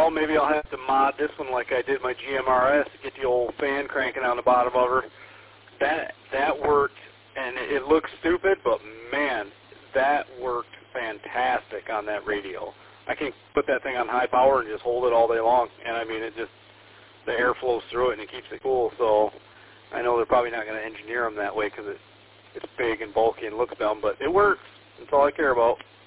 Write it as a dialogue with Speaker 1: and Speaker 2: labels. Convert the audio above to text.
Speaker 1: well, maybe I'll have to mod this one like I did my GMRS to get the old fan cranking on the bottom of her. That worked, and it looks stupid, but man, that worked fantastic on that radio. I can put that thing on high power and just hold it all day long, and I mean, the air flows through it and it keeps it cool. So I know they're probably not going to engineer them that way because it's big and bulky and looks dumb, but it works. That's all I care about.